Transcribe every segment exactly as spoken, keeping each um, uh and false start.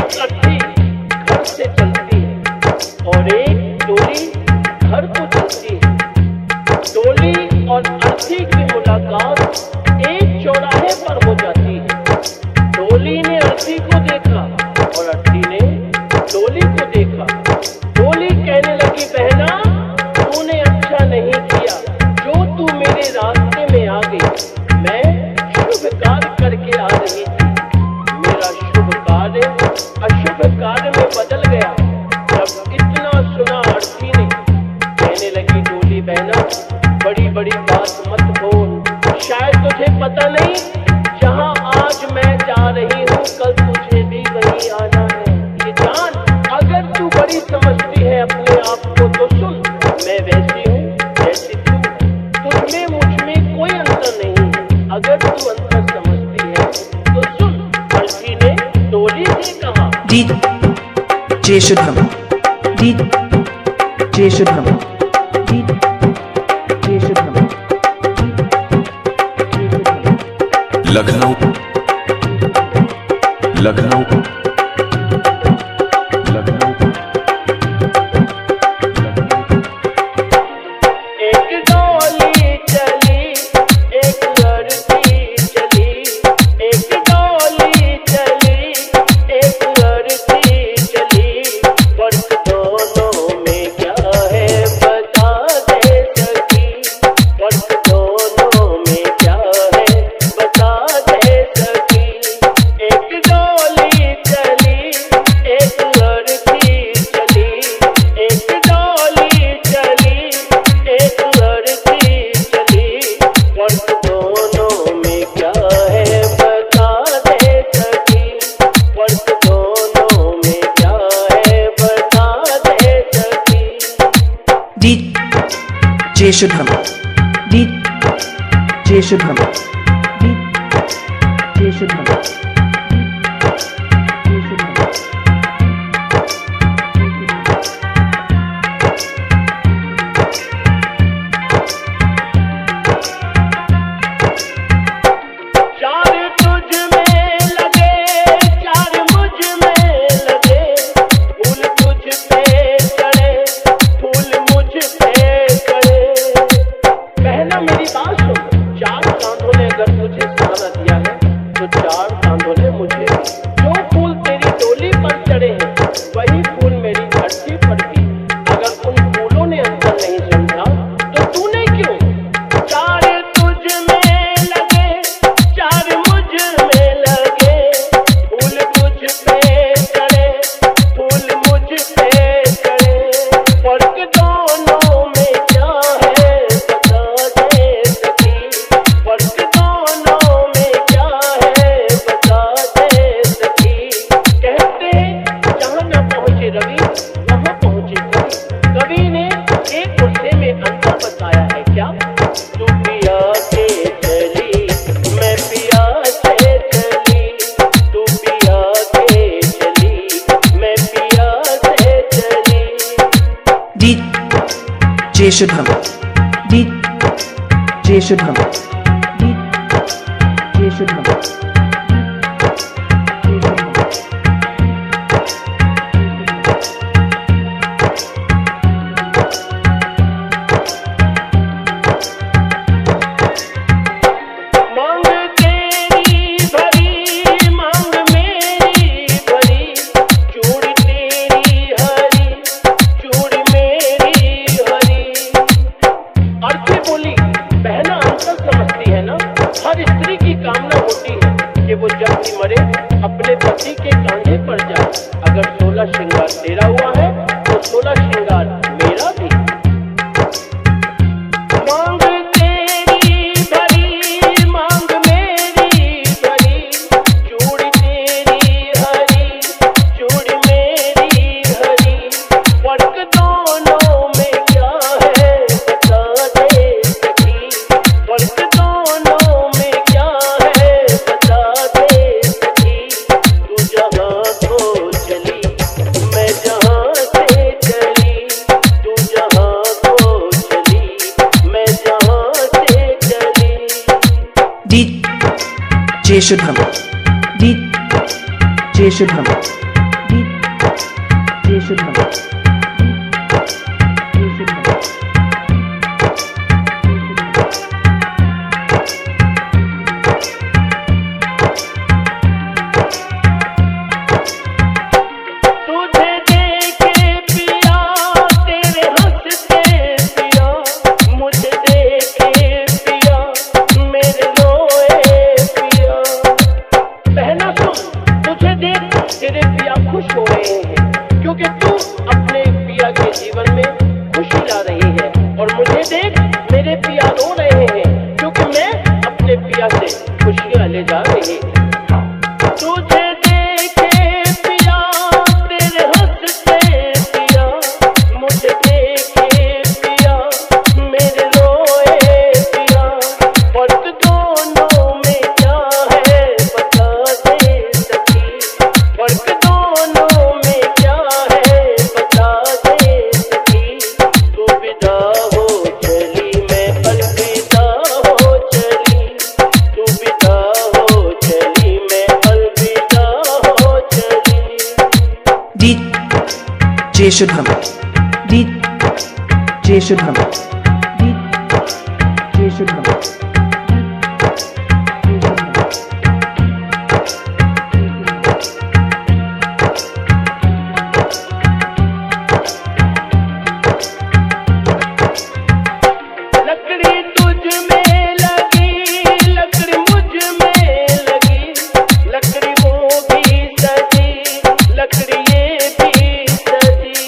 एक अर्थी घर से चलती है और एक डोली घर को चलती है। डोली और अर्थी की मुलाकात एक चौराहे पर हो जाती है। डोली ने अर्थी को देखा और अर्थी ने डोली को देखा। डोली कहने लगी, बहना तूने अच्छा नहीं किया जो तू मेरे रास्ते में आ गई। मैं शुभ कार्य करके आ रही थी, मेरा शुभ कार्य अशुभ कार्य में बदल गया। जब इतना सुना अर्थी ने कहने लगी, डोली बहना बड़ी बड़ी बात मत बोल, शायद तुझे पता नहीं जहां आज मैं जा रही हूँ कल तुझे भी वहीं आना है। ये जान, अगर तू बड़ी समझती है अपने आप को तो सुन, मैं वैसी हूँ जैसी तू, तुझमें मुझमें कोई अंतर नहीं है। अगर तू अंतर समझती है तो सुन। अर्थी ने डोली से कहा, D J Shubham, D J Shubham, D J Shubham, Lucknow, Lucknow, Lucknow. एक डोली चली, एक अर्थी चली, एक डोली चली, एक अर्थी चली। फर्क दोनों में क्या है बता दे सकी, फर्क दोनों में क्या है बता दे सकी। एक डोली चली, एक अर्थी चली, एक डोली चली, एक अर्थी चली। फर्क दोनों में क्या है बता दे सकी, फर्क दोनों में क्या है बता दे सकी। D J Shubham, D J Shubham, D J Shubham, D J Shubham. चार तुझ में लगे, चार मुझ में लगे, फूल तुझ पे चढ़े, फूल मुझ पे चढ़े। बहना मेरी बात सुन, चार चांदों ने अगर तुझे सहारा दिया है तो चार चांदों ने मुझे भी। जो फूल तेरी डोली पर चढ़े हैं वही फूल मेरी अर्थी पर भी। अगर उन फूलों ने अंतर नहीं समझा तो तूने क्यों? चार तुझ में लगे, चार मुझ में लगे, फूल तुझ पे चढ़े, फूल मुझ पे चढ़े। फर्क दोनों में क्या है बता दे सकी, फर्क दोनों में क्या है बता दे सकी। कहते जहाँ न पहुँचे रवि वहाँ पहुँचे कवि। कवि ने एक गुस्से में अंतर बताया है क्या? तू पिया के चली, मैं पिया से चली, तू पिया के चली, मैं पिया से चली। D J Shubham, D J Shubham, D J Shubham, D J Shubham. मांग तेरी भरी, मांग मेरी भरी, चूड़ी तेरी हरी, चूड़ी मेरी हरी। अर्थी बोली, बहना अंतर समझती है ना, हर स्त्री की कामना होती है कि वो जब भी मरे अपने पति के कांधे पर जाए। अगर सोलह श्रृंगार तेरा हुआ है तो सोलह श्रृंगार मेरा भी। मांग तेरी भरी, मांग मेरी भरी, चूड़ी तेरी हरी, चूड़ी मेरी हरी। फर्क दोनों में क्या है बता दे सकी, फर्क दोनों में क्या है बता दे सकी। तू जहाँ को चली, मैं जहाँ से चली, तू जहाँ को चली, मैं जहाँ से चली। D J Shubham, D J Shubham, दुनिया से खुशियां ले जा रही है। तुझे देखे पिया तेरे हंसते पिया, मुझे देखे पिया मेरे रोए पिया, फर्क दोनों में क्या है बता दे सकी, फर्क दोनों में क्या है बता दे सकी। तू विदा हो चली मैं अलविदा हो चली, तू विदा हो चली मैं अलविदा हो चली। DJ Shubham DJ Shubham DJ Shubham लकड़ी तुझ में लगी, लकड़ी मुझ में लगी, लकड़ी वो भी सजी, लकड़ी ये भी सजी।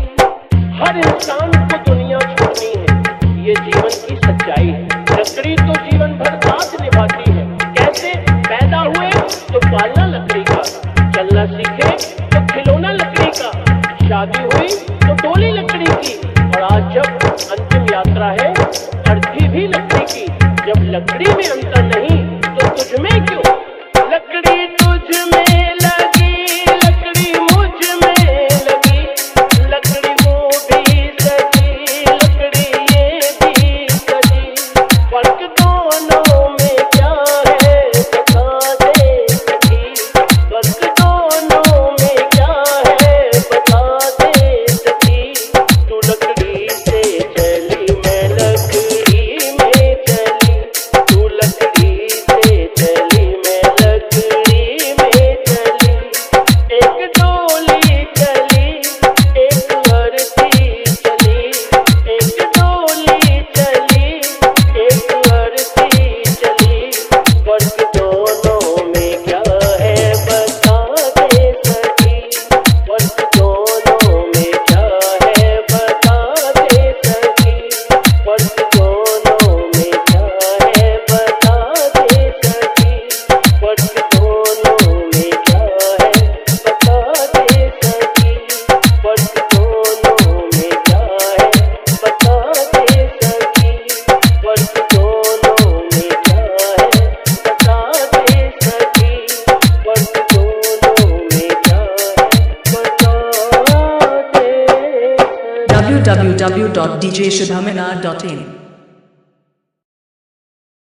हर इंसान को दुनिया छोड़नी है, ये जीवन की सच्चाई है। लकड़ी तो जीवन भर साथ निभाती है। कैसे? पैदा हुए तो पालना लकड़ी का, चलना सीखे तो खिलौना लकड़ी का, शादी हुई तो डोली लकड़ी की, और आज जब अंतिम यात्रा है अर्थी भी लकड़ी की। जब लकड़ी में अंतर नहीं तो तुझ में क्यों? लकड़ी तुझ में लगी, लकड़ी मुझ में लगी, लकड़ी वो भी सजी, लकड़ी ये भी सजी। फर्क दोनों में क्या है बता दे सकी, फर्क दोनों में क्या है बता दे सकी। तू लकड़ी से चली मैं लकड़ी में चली, तू लकड़ी से चली मैं लकड़ी में चली। एक डोली चली एक अर्थी चली, एक डोली चली एक अर्थी चली। फर्क दोनों में क्या है बता दे सकी, फर्क दोनों में क्या है बता दे सकी, फर्क दोनों में क्या है बता दे सकी, फर्क दोनों में क्या है बता दे सकी, फर्क दोनों में क्या है बता दे सकी, फर्क दोनों में क्या है बता दे सकी, फर्क दोनों में क्या है बता दे सकी। w w w dot d j shubhamina dot in